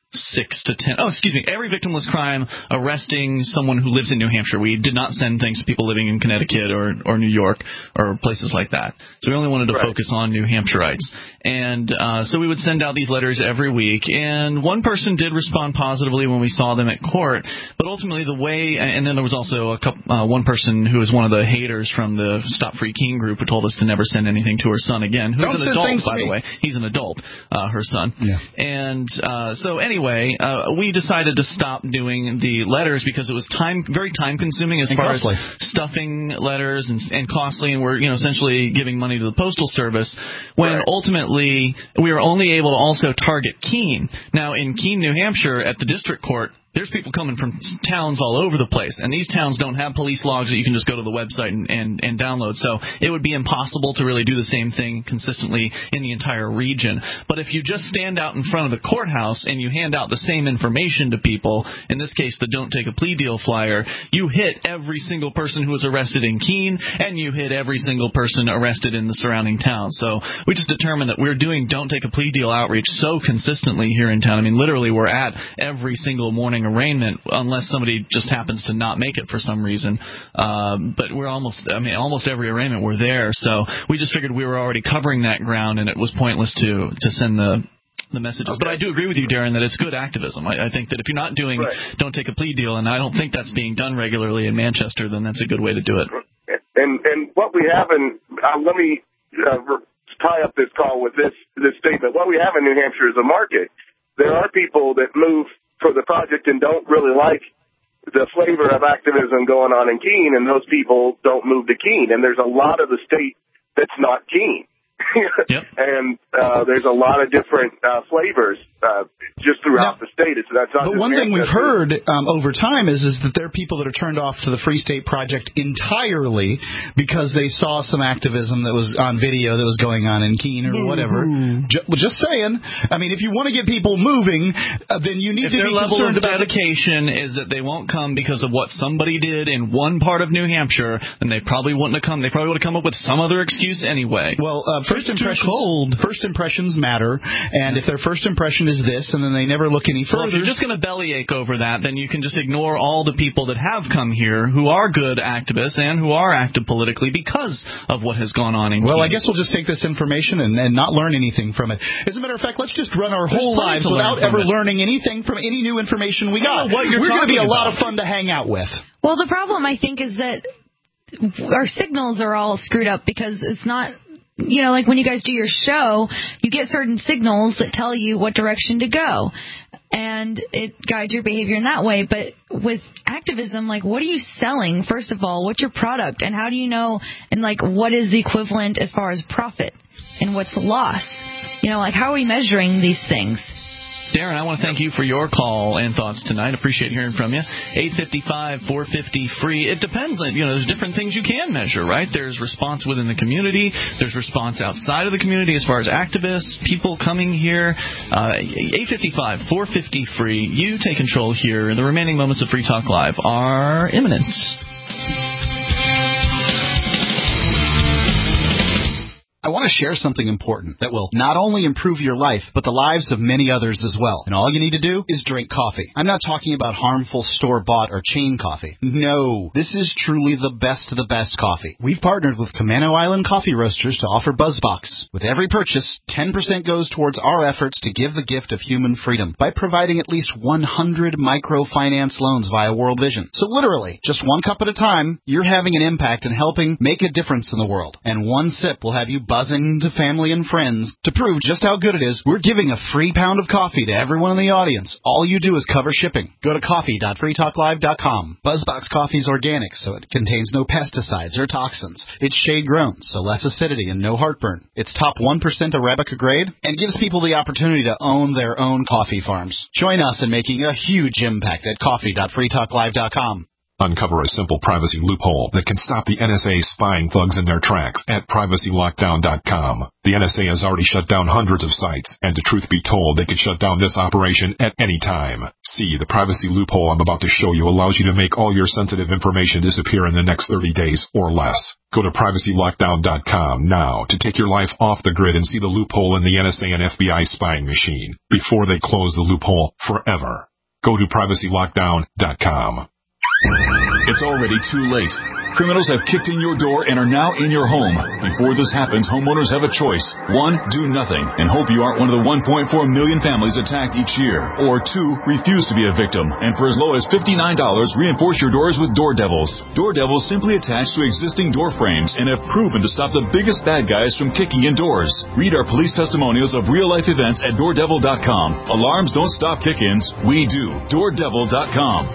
six to ten. Oh, excuse me. Every victimless crime arresting someone who lives in New Hampshire. We did not send things to people living in Connecticut or, or New York or places like that. So we only wanted to right. focus on New Hampshireites. And uh, so we would send out these letters every week. And one person did respond positively when we saw them at court. But ultimately the way, and then there was also a couple, uh, one person who was one of the haters from the Stop Free Keene group who told us to never send anything to her son again. Who's Don't an adult, by the way. He's an adult, uh, her son. Yeah. And uh, so anyway, Anyway, uh, we decided to stop doing the letters because it was time very time consuming as and far costly. as stuffing letters and, and costly, and we're you know essentially giving money to the Postal Service when right. ultimately we were only able to also target Keene. Now in Keene, New Hampshire, at the district court, there's people coming from towns all over the place, and these towns don't have police logs that you can just go to the website and, and, and download. So it would be impossible to really do the same thing consistently in the entire region. But if you just stand out in front of the courthouse and you hand out the same information to people, in this case the Don't Take a Plea Deal flyer, you hit every single person who was arrested in Keene, and you hit every single person arrested in the surrounding towns. So we just determined that we're doing Don't Take a Plea Deal outreach so consistently here in town. I mean, literally we're at every single morning arraignment, unless somebody just happens to not make it for some reason. Um, but we're almost, I mean, almost every arraignment we're there. So we just figured we were already covering that ground, and it was pointless to to send the the messages. Okay. But I do agree with you, Darren, that it's good activism. I, I think that if you're not doing right. Don't Take a Plea Deal, and I don't think that's being done regularly in Manchester, then that's a good way to do it. And and what we have in, uh, let me uh, tie up this call with this this statement. What we have in New Hampshire is a market. There are people that move for the project and don't really like the flavor of activism going on in Keene, and those people don't move to Keene. And there's a lot of the state that's not Keene. Yep. And uh, there's a lot of different uh, flavors uh, just throughout now, the state. It's, that's not but one thing we've heard um, over time is is that there are people that are turned off to the Free State Project entirely because they saw some activism that was on video that was going on in Keene or mm-hmm. whatever. Just, just saying. I mean, if you want to get people moving, uh, then you need if to be level concerned of about dedication is that they won't come because of what somebody did in one part of New Hampshire, then they probably wouldn't have come. They probably would have come up with some other excuse anyway. Well, uh, first it's impressions, cold. first impressions matter, and if their first impression is this, and then they never look any further. Well, if you're just going to bellyache over that, then you can just ignore all the people that have come here who are good activists and who are active politically because of what has gone on in Well, Keene. I guess we'll just take this information and, and not learn anything from it. As a matter of fact, let's just run our There's whole lives without ever it. learning anything from any new information we got. What you're We're going to be a about. lot of fun to hang out with. Well, the problem, I think, is that our signals are all screwed up because it's not, you know, like when you guys do your show, you get certain signals that tell you what direction to go, and it guides your behavior in that way. But with activism, like, what are you selling? First of all, what's your product, and how do you know, and like, what is the equivalent as far as profit, and what's loss? You know, like, how are we measuring these things? Darren, I want to thank you for your call and thoughts tonight. Appreciate hearing from you. eight five five, four five zero, free. It depends. On, you know, there's different things you can measure, right? There's response within the community. There's response outside of the community as far as activists, people coming here. Uh, eight five five, four five zero, free. You take control here. The remaining moments of Free Talk Live are imminent. I want to share something important that will not only improve your life, but the lives of many others as well. And all you need to do is drink coffee. I'm not talking about harmful store-bought or chain coffee. No, this is truly the best of the best coffee. We've partnered with Camano Island Coffee Roasters to offer BuzzBox. With every purchase, ten percent goes towards our efforts to give the gift of human freedom by providing at least one hundred microfinance loans via World Vision. So literally, just one cup at a time, you're having an impact and helping make a difference in the world. And one sip will have you buzzing to family and friends. To prove just how good it is, we're giving a free pound of coffee to everyone in the audience. All you do is cover shipping. Go to coffee dot free talk live dot com. BuzzBox coffee is organic, so it contains no pesticides or toxins. It's shade-grown, so less acidity and no heartburn. It's top one percent Arabica grade and gives people the opportunity to own their own coffee farms. Join us in making a huge impact at coffee dot free talk live dot com. Uncover a simple privacy loophole that can stop the N S A spying thugs in their tracks at privacy lockdown dot com. The N S A has already shut down hundreds of sites, and to truth be told, they could shut down this operation at any time. See, the privacy loophole I'm about to show you allows you to make all your sensitive information disappear in the next thirty days or less. Go to privacy lockdown dot com now to take your life off the grid and see the loophole in the N S A and F B I spying machine before they close the loophole forever. Go to privacy lockdown dot com. It's already too late. Criminals have kicked in your door and are now in your home. Before this happens, homeowners have a choice. One, do nothing and hope you aren't one of the one point four million families attacked each year. Or two, refuse to be a victim. And for as low as fifty-nine dollars, reinforce your doors with Door Devils. Door Devils simply attach to existing door frames and have proven to stop the biggest bad guys from kicking in doors. Read our police testimonials of real-life events at door devil dot com. Alarms don't stop kick-ins. We do. door devil dot com.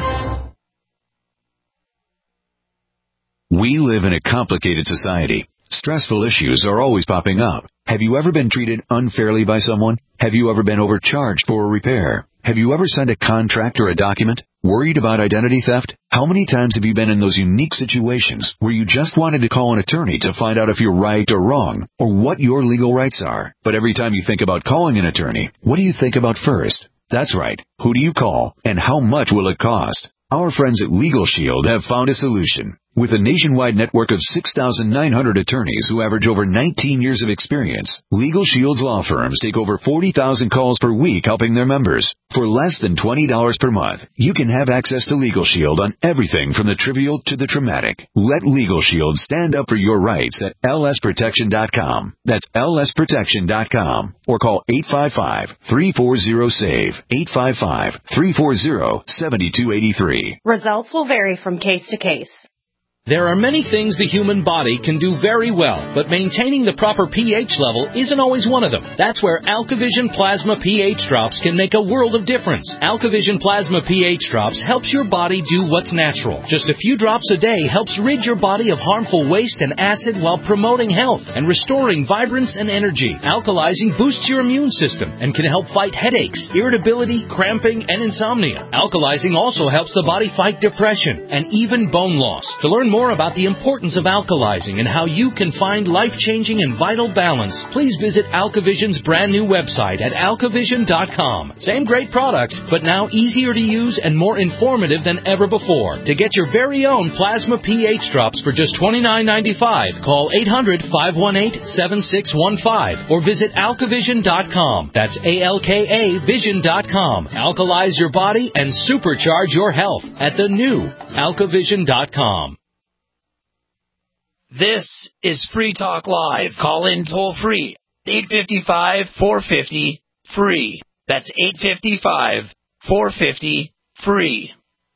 We live in a complicated society. Stressful issues are always popping up. Have you ever been treated unfairly by someone? Have you ever been overcharged for a repair? Have you ever signed a contract or a document? Worried about identity theft? How many times have you been in those unique situations where you just wanted to call an attorney to find out if you're right or wrong, or what your legal rights are? But every time you think about calling an attorney, what do you think about first? That's right. Who do you call, and how much will it cost? Our friends at Legal Shield have found a solution. With a nationwide network of six thousand nine hundred attorneys who average over nineteen years of experience, Legal Shield's law firms take over forty thousand calls per week helping their members. For less than twenty dollars per month, you can have access to Legal Shield on everything from the trivial to the traumatic. Let Legal Shield stand up for your rights at L S protection dot com. That's L S protection dot com. Or call eight five five, three four zero, SAVE, eight five five, three four zero, seven two eight three. Results will vary from case to case. There are many things the human body can do very well, but maintaining the proper pH level isn't always one of them. That's where AlkaVision Plasma pH Drops can make a world of difference. AlkaVision Plasma pH Drops helps your body do what's natural. Just a few drops a day helps rid your body of harmful waste and acid while promoting health and restoring vibrance and energy. Alkalizing boosts your immune system and can help fight headaches, irritability, cramping, and insomnia. Alkalizing also helps the body fight depression and even bone loss. To learn more about the importance of alkalizing and how you can find life-changing and vital balance, please visit AlkaVision's brand new website at alka vision dot com. Same great products, but now easier to use and more informative than ever before. To get your very own Plasma pH Drops for just twenty-nine ninety-five, call eight hundred, five one eight, seven six one five or visit alka vision dot com. That's A L K A vision dot com. Alkalize your body and supercharge your health at the new alka vision dot com. This is Free Talk Live. Call in toll free. eight five five, four five zero, free. That's eight five five, four five zero, free.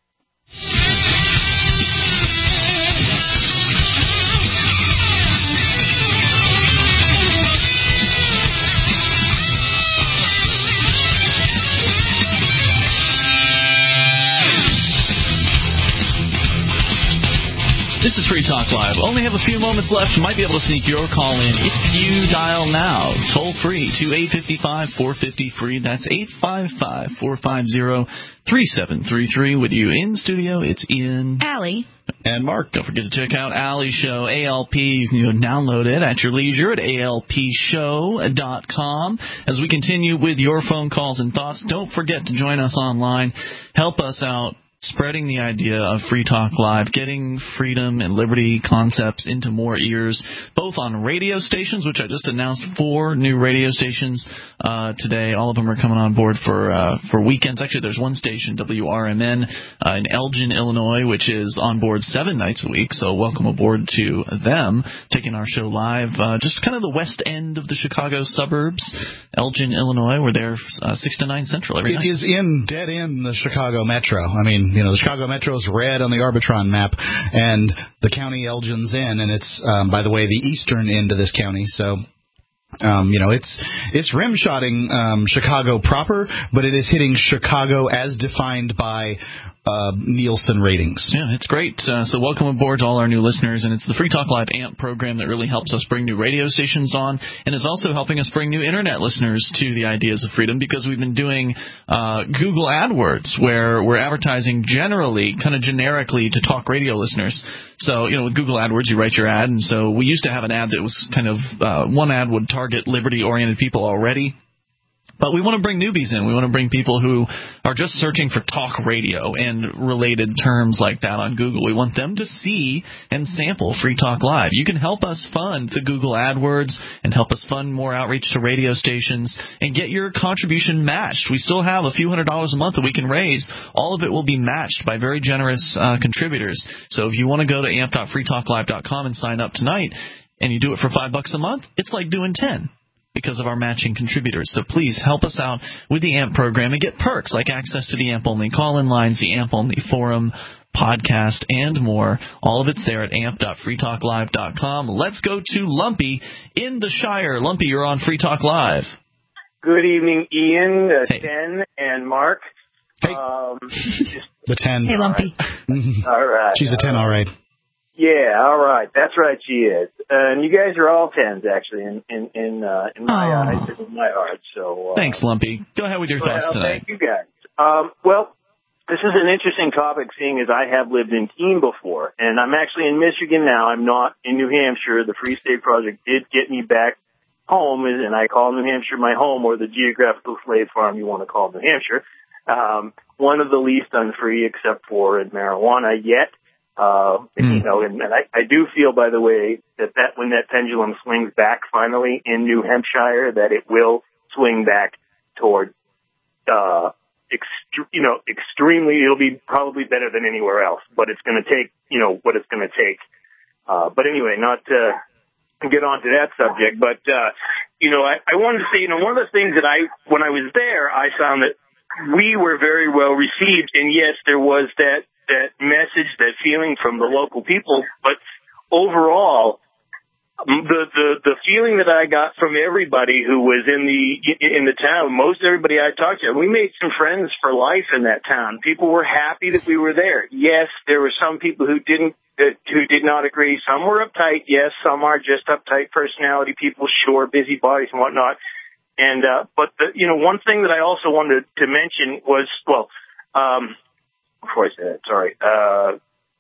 This is Free Talk Live. Only have a few moments left. You might be able to sneak your call in if you dial now. Toll free to eight five five, four five zero, free. That's eight five five, four five zero, three seven three three. With you in studio, it's Ian. Allie. And Mark. Don't forget to check out Allie's show, A L P. You can download it at your leisure at A L P show dot com. As we continue with your phone calls and thoughts, don't forget to join us online. Help us out. Spreading the idea of Free Talk Live, getting freedom and liberty concepts into more ears, both on radio stations, which I just announced four new radio stations uh, today. All of them are coming on board for uh, for weekends. Actually, there's one station, W R M N, uh, in Elgin, Illinois, which is on board seven nights a week. So welcome aboard to them, taking our show live, uh, just kind of the west end of the Chicago suburbs, Elgin, Illinois. We're there uh, six to nine Central every it night. It is in dead in the Chicago Metro. I mean, you know, the Chicago Metro is red on the Arbitron map, and the county Elgin's in, and it's, um, by the way, the eastern end of this county. So, um, you know, it's it's rim-shotting um, Chicago proper, but it is hitting Chicago as defined by uh, Nielsen ratings. Yeah, it's great. Uh, so welcome aboard to all our new listeners, and it's the Free Talk Live A M P program that really helps us bring new radio stations on, and is also helping us bring new internet listeners to the ideas of freedom, because we've been doing uh, Google AdWords, where we're advertising generally, kind of generically, to talk radio listeners. So, you know, with Google AdWords, you write your ad, and so we used to have an ad that was kind of, uh, one ad would target liberty-oriented people already. But we want to bring newbies in. We want to bring people who are just searching for talk radio and related terms like that on Google. We want them to see and sample Free Talk Live. You can help us fund the Google AdWords and help us fund more outreach to radio stations and get your contribution matched. We still have a few hundred dollars a month that we can raise. All of it will be matched by very generous uh, contributors. So if you want to go to amp dot free talk live dot com and sign up tonight, and you do it for five bucks a month, it's like doing ten. Because of our matching contributors. So please help us out with the A M P program and get perks like access to the A M P-only call-in lines, the A M P-only forum, podcast, and more. All of it's there at amp dot free talk live dot com. Let's go to Lumpy in the Shire. Lumpy, you're on Free Talk Live. Good evening, Ian, uh, hey. Ten, and Mark. Hey. Um, the ten. Hey, Lumpy. All right. She's a ten, all right. Yeah, all right. That's right, she is. Uh, and you guys are all tens, actually, in in in, uh, in my Aww. eyes, and in my heart. So uh, thanks, Lumpy. Go ahead with your well, thoughts tonight. Thank you, guys. Um, well, this is an interesting topic, seeing as I have lived in Keene before, and I'm actually in Michigan now. I'm not in New Hampshire. The Free State Project did get me back home, and I call New Hampshire my home, or the geographical slave farm you want to call New Hampshire. Um, one of the least unfree, except for in marijuana yet. Uh, mm. You know, and, and I, I do feel, by the way, that, that when that pendulum swings back finally in New Hampshire, that it will swing back toward, uh, ext- you know, extremely, it'll be probably better than anywhere else, but it's going to take, you know, what it's going to take. Uh, but anyway, not to get on to that subject, but, uh, you know, I, I wanted to say, you know, one of the things that I, when I was there, I found that we were very well received, and yes, there was that, that message, that feeling from the local people, but overall, the, the, the feeling that I got from everybody who was in the, in the town, most everybody I talked to, we made some friends for life in that town. People were happy that we were there. Yes, there were some people who didn't, uh, who did not agree. Some were uptight. Yes, some are just uptight personality people, sure, busybodies and whatnot. And, uh, but the, you know, one thing that I also wanted to mention was, well, um, before I say that, sorry, uh,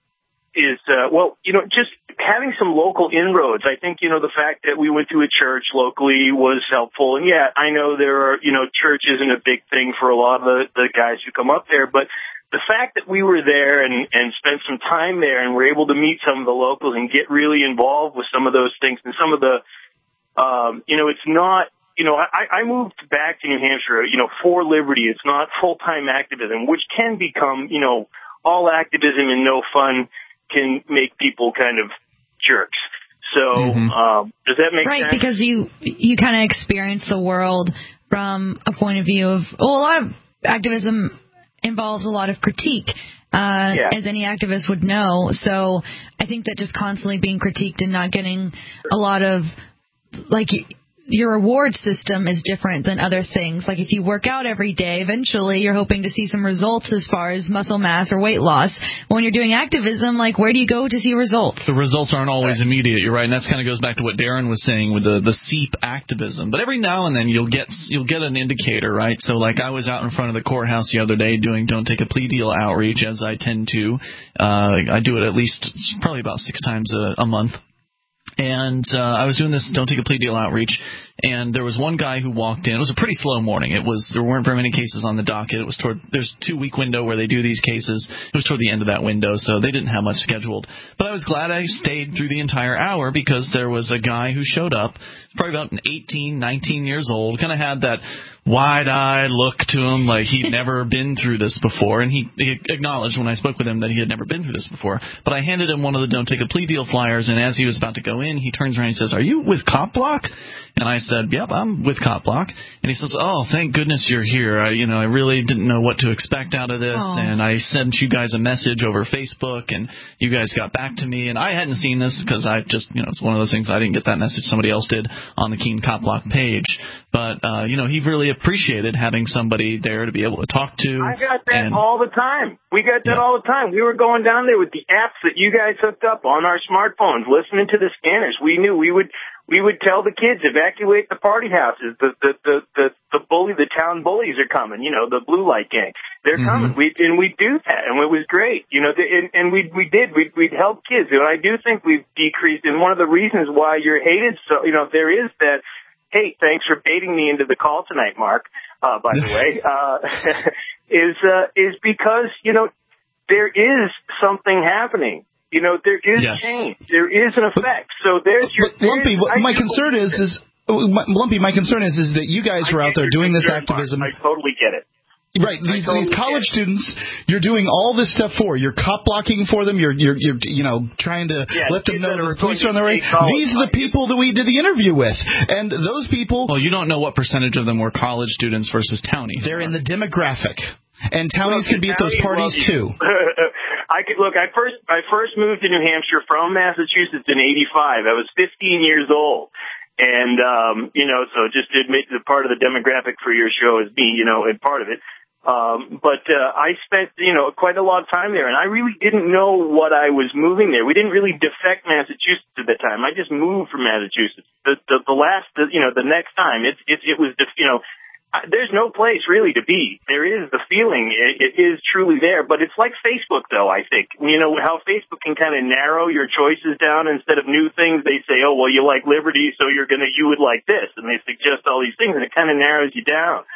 is, uh, well, you know, just having some local inroads. I think, you know, the fact that we went to a church locally was helpful. And yeah, I know there are, you know, church isn't a big thing for a lot of the, the guys who come up there, but the fact that we were there and, and spent some time there and were able to meet some of the locals and get really involved with some of those things and some of the, um, you know, it's not, you know, I, I moved back to New Hampshire, you know, for liberty. It's not full-time activism, which can become, you know, all activism and no fun can make people kind of jerks. So, mm-hmm. um, does that make right, sense? Right, because you you kind of experience the world from a point of view of, well, a lot of activism involves a lot of critique, uh, yeah. as any activist would know. So I think that just constantly being critiqued and not getting a lot of, like, your reward system is different than other things. Like if you work out every day, eventually you're hoping to see some results as far as muscle mass or weight loss. When you're doing activism, like where do you go to see results? The results aren't always immediate. You're right, and that kind of goes back to what Darren was saying with the the SEEP activism. But every now and then you'll get you'll get an indicator, right? So like I was out in front of the courthouse the other day doing Don't Take a Plea Deal outreach, as I tend to. Uh, I do it at least probably about six times a, a month. And uh, I was doing this Don't Take a Plea Deal outreach, and there was one guy who walked in. It was a pretty slow morning. It was there weren't very many cases on the docket. It was toward there's a two-week window where they do these cases. It was toward the end of that window, so they didn't have much scheduled. But I was glad I stayed through the entire hour because there was a guy who showed up, probably about eighteen, nineteen years old, kind of had that wide-eyed look to him, like he'd never been through this before, and he, he acknowledged when I spoke with him that he had never been through this before. But I handed him one of the Don't Take a Plea Deal flyers, and as he was about to go in, he turns around and he says, "Are you with Cop Block?" And I said, yep, I'm with CopBlock. And he says, oh, thank goodness you're here. I, you know, I really didn't know what to expect out of this. Aww. And I sent you guys a message over Facebook, and you guys got back to me. And I hadn't seen this because I just, you know, it's one of those things. I didn't get that message. Somebody else did on the Keene CopBlock page. But, uh, you know, he really appreciated having somebody there to be able to talk to. I got that and, all the time. We got that yeah. all the time. We were going down there with the apps that you guys hooked up on our smartphones, listening to the scanners. We knew we would we would tell the kids, evacuate the party houses. The the the the, the bully, the town bullies are coming. You know, the blue light gang. They're mm-hmm. coming. We and we do that, and it was great. You know, and, and we we did. We we'd help kids, and I do think we've decreased. And one of the reasons why you're hated, so you know, there is that. Hey, thanks for baiting me into the call tonight, Mark. Uh, by the way, uh, is uh, is because you know there is something happening. You know, there is yes. change. There is an effect. So there's your. But, Lumpy, there's, my concern is is Lumpy. My concern is is that you guys were out there doing this activism. Mark. I totally get it. Right, these totally these college students, you're doing all this stuff for. You're cop blocking for them. You're you're you're you know trying to yeah, let them know that the police are on their way. These are the life. people that we did the interview with, and those people. Well, you don't know what percentage of them were college students versus townies. They're in the demographic, and townies look, can be at those parties too. I could look. I first I first moved to New Hampshire from Massachusetts in eighty-five. I was fifteen years old. And, um, you know, so just to admit the part of the demographic for your show is me, you know, and part of it. Um, but, uh, I spent, you know, quite a lot of time there, and I really didn't know what I was moving there. We didn't really defect Massachusetts at the time. I just moved from Massachusetts. The, the, the last, the, you know, the next time, it, it, it was, you know, there's no place really to be. There is the feeling, it, it is truly there, but it's like Facebook though, I think. You know, how Facebook can kind of narrow your choices down instead of new things. They say, oh, well, you like liberty, so you're gonna, you would like this, and they suggest all these things, and it kind of narrows you down.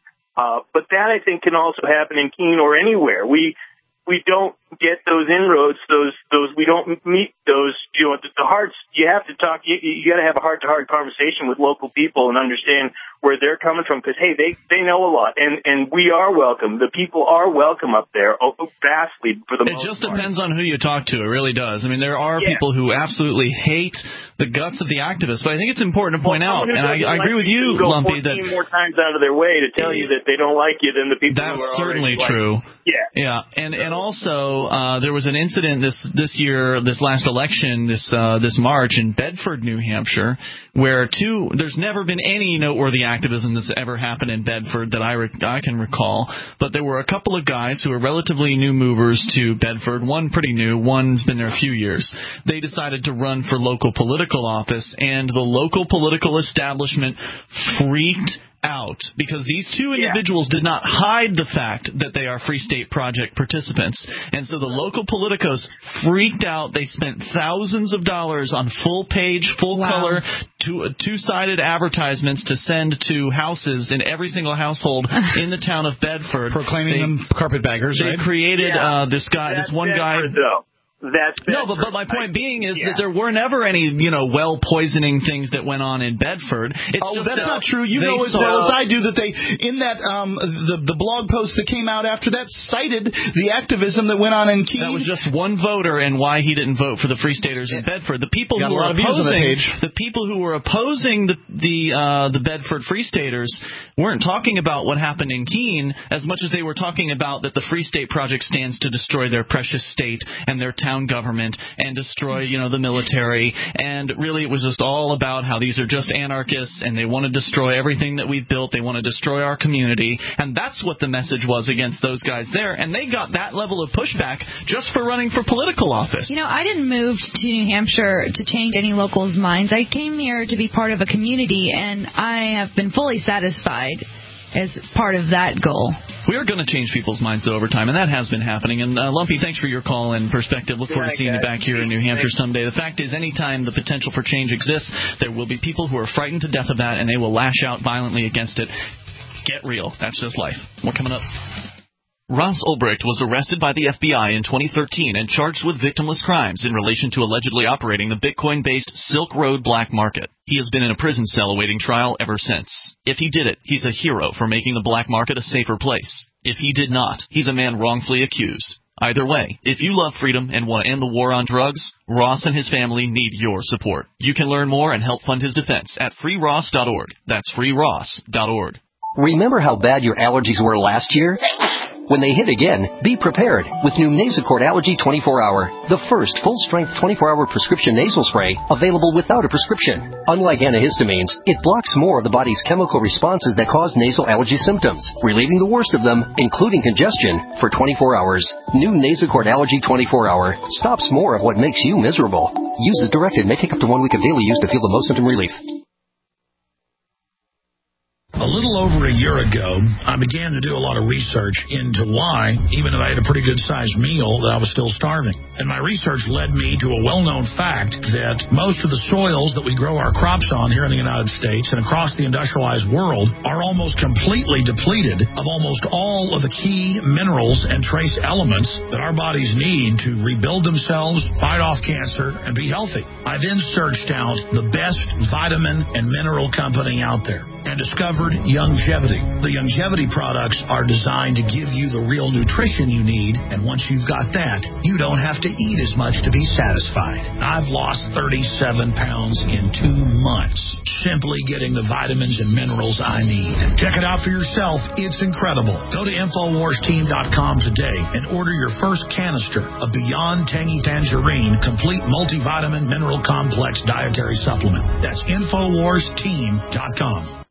Uh, but that, I think, can also happen in Keene or anywhere. We we don't get those inroads, those those we don't meet those, you know, the, the hearts. You have to talk. You, you got to have a heart-to-heart conversation with local people and understand where they're coming from, because hey, they they know a lot, and and we are welcome. The people are welcome up there, oh, vastly for the it most just part. Depends on who you talk to. It really does. I mean, there are yeah. people who absolutely hate the guts of the activists, but I think it's important to point well, out, and I, I agree like with you, go Lumpy, that more times out of their way to tell you that they don't like you than the people that's who are certainly like, true. Yeah, yeah, and and also uh, there was an incident this this year, this last election, this uh, this March in Bedford, New Hampshire, where two there's never been any noteworthy activism that's ever happened in Bedford that I re- I can recall, but there were a couple of guys who were relatively new movers to Bedford. One pretty new, one's been there a few years. They decided to run for local political office, and the local political establishment freaked out because these two individuals yeah. did not hide the fact that they are Free State Project participants. And so the local politicos freaked out. They spent thousands of dollars on full-page, full-color, wow. two, two-sided advertisements to send to houses in every single household in the town of Bedford. Proclaiming they, them carpetbaggers, They right? created yeah. uh, this guy, That's this one guy... Though. That's no, but, but my point being is yeah. that there were never any, you know, well poisoning things that went on in Bedford. It's oh, just that's that not true. You know as saw, well as I do that they, in that um, the the blog post that came out after that cited the activism that went on in Keene. That was just one voter and why he didn't vote for the Free Staters in Bedford. The people Got who were opposing the people who were opposing the the uh, the Bedford Free Staters weren't talking about what happened in Keene as much as they were talking about that the Free State Project stands to destroy their precious state and their town government and destroy, you know, the military. And really it was just all about how these are just anarchists and they want to destroy everything that we've built. They want to destroy our community. And that's what the message was against those guys there. And they got that level of pushback just for running for political office. You know, I didn't move to New Hampshire to change any locals' minds. I came here to be part of a community, and I have been fully satisfied as part of that goal. We are going to change people's minds, though, over time, and that has been happening. And, uh, Lumpy, thanks for your call and perspective. Look forward to seeing you back here in New Hampshire someday. The fact is, anytime the potential for change exists, there will be people who are frightened to death of that, and they will lash out violently against it. Get real. That's just life. More coming up. Ross Ulbricht was arrested by the F B I in twenty thirteen and charged with victimless crimes in relation to allegedly operating the Bitcoin-based Silk Road black market. He has been in a prison cell awaiting trial ever since. If he did it, he's a hero for making the black market a safer place. If he did not, he's a man wrongfully accused. Either way, if you love freedom and want to end the war on drugs, Ross and his family need your support. You can learn more and help fund his defense at free ross dot org. That's free ross dot org. Remember how bad your allergies were last year? When they hit again, be prepared with new Nasacort Allergy twenty-four hour, the first full-strength twenty-four hour prescription nasal spray available without a prescription. Unlike antihistamines, it blocks more of the body's chemical responses that cause nasal allergy symptoms, relieving the worst of them, including congestion, for twenty-four hours. New Nasacort Allergy twenty-four hour stops more of what makes you miserable. Use as directed. May take up to one week of daily use to feel the most symptom relief. A little over a year ago, I began to do a lot of research into why, even if I had a pretty good-sized meal, that I was still starving. And my research led me to a well-known fact that most of the soils that we grow our crops on here in the United States and across the industrialized world are almost completely depleted of almost all of the key minerals and trace elements that our bodies need to rebuild themselves, fight off cancer, and be healthy. I then searched out the best vitamin and mineral company out there and discovered Youngevity. The Youngevity products are designed to give you the real nutrition you need, and once you've got that, you don't have to eat as much to be satisfied. I've lost thirty-seven pounds in two months, simply getting the vitamins and minerals I need. Check it out for yourself. It's incredible. Go to infowars team dot com today and order your first canister of Beyond Tangy Tangerine Complete Multivitamin Mineral Complex Dietary Supplement. That's infowars team dot com.